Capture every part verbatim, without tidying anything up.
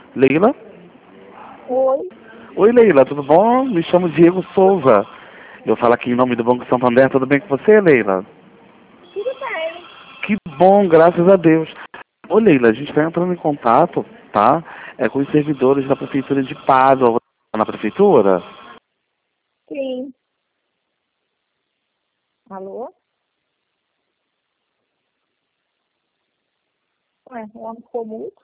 Leila? Oi. Oi, Leila, tudo bom? Me chamo Diego Souza. Eu falo aqui em nome do Banco Santander. Tudo bem com você, Leila? Tudo bem. Que bom, graças a Deus. Ô, Leila, a gente está entrando em contato, tá? É com os servidores da Prefeitura de Pádua. Você está na Prefeitura? Sim. Alô? Ué, o homem ficou mudo?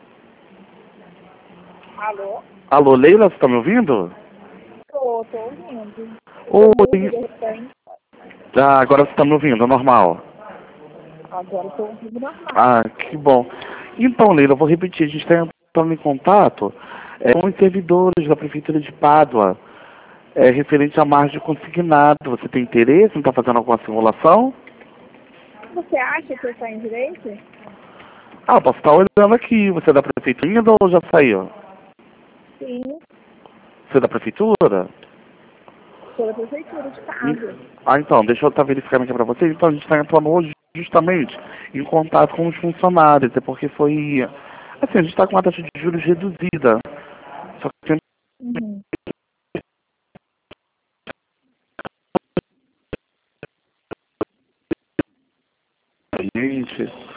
Alô? Alô, Leila, você está me ouvindo? Tô, tô ouvindo. Ficou mudo de Oi. repente. Ah, agora você está me ouvindo, é normal. Agora tô ouvindo normal. Ah, que bom. Então, Leila, eu vou repetir. A gente está entrando em contato é, com os servidores da Prefeitura de Pádua. É referente à margem consignada. Você tem interesse em estar fazendo alguma simulação? Você acha que eu saio em direito? Ah, posso estar olhando aqui. Você é da Prefeitura ainda ou já saiu? Sim. Você é da Prefeitura? Sou da prefeitura de Em- Pádua. Ah, então, deixa eu estar verificando aqui para você. Então, a gente está entrando hoje justamente em contato com os funcionários. É porque foi... Assim, a gente está com uma taxa de juros reduzida. Só que sempre... Uhum. Gente...